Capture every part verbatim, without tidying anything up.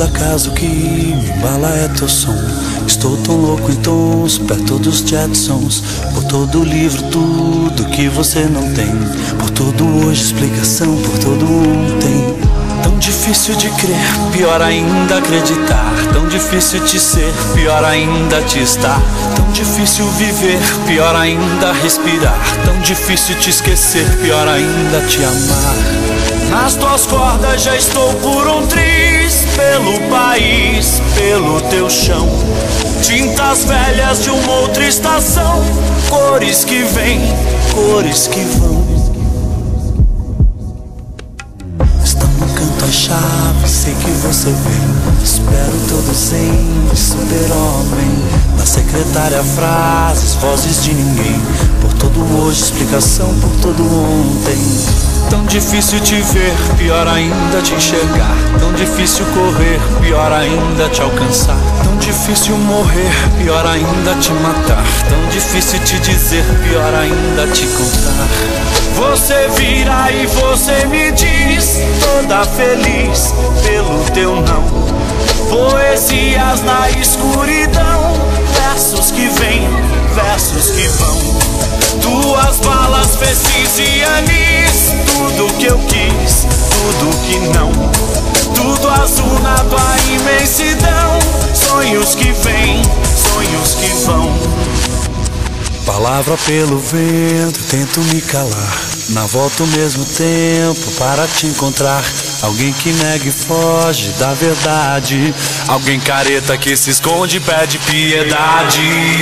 cada caso que me embala é teu som. Estou tão louco em tons, perto dos Jetsons. Por todo livro, tudo que você não tem. Por todo hoje, explicação, por todo ontem. Tão difícil de crer, pior ainda acreditar. Tão difícil de ser, pior ainda te estar. Tão difícil viver, pior ainda respirar. Tão difícil te esquecer, pior ainda te amar. Nas tuas cordas já estou por um triz, pelo país, pelo teu chão. Tintas velhas de uma outra estação, cores que vêm, cores que vão. Estão no canto a chave, sei que você vem. Espero todos em super-homem. Na secretária frases, vozes de ninguém. Por todo hoje, explicação por todo ontem. Tão difícil te ver, pior ainda te enxergar. Tão difícil correr, pior ainda te alcançar. Tão difícil morrer, pior ainda te matar. Tão difícil te dizer, pior ainda te contar. Você vira e você me diz, toda feliz pelo teu não. Poesias na escuridão, versos que vêm, versos que vão. Tuas balas, fezes e anis, tudo que eu quis, tudo que não. Tudo azul na tua imensidão, sonhos que vêm, sonhos que vão. Palavra pelo vento, tento me calar. Na volta ao mesmo tempo para te encontrar. Alguém que nega e foge da verdade. Alguém careta que se esconde e pede piedade.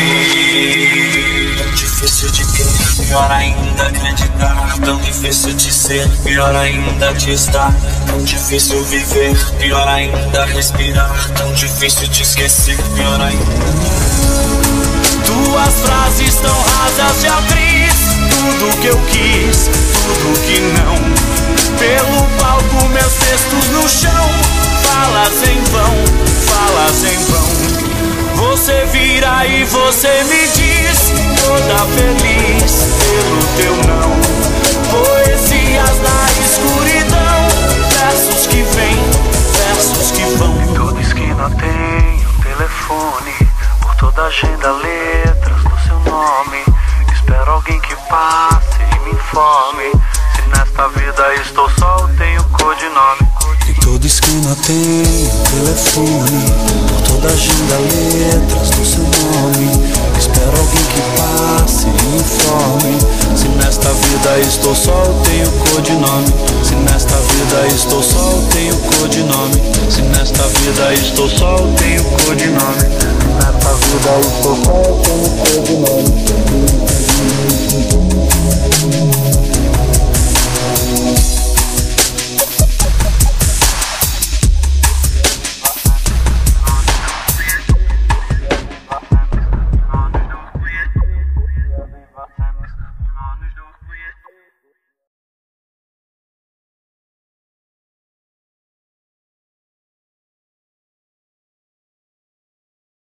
Tão difícil de crer, pior ainda acreditar. Tão difícil de ser, pior ainda de estar. Tão difícil viver, pior ainda respirar. Tão difícil te esquecer, pior ainda. Tuas frases tão rasas de atriz, tudo que eu quis, tudo que não. Pelo palco meus textos no chão, falas em vão, falas em vão. Você vira e você me diz, toda feliz pelo teu não. Poesias na escuridão, versos que vêm, versos que vão. Em toda esquina tem um telefone, por toda agenda letras do seu nome. Espero alguém que passe e me informe. Se nesta vida estou só, eu tenho codinome. Em toda esquina tem um telefone, por toda agenda letras do seu nome. Espero alguém que passe e me informe. Se nesta vida estou só, eu tenho codinome. Se nesta vida estou só, eu tenho codinome. Se nesta vida estou só, eu tenho codinome. Se nesta vida estou só, eu tenho codinome.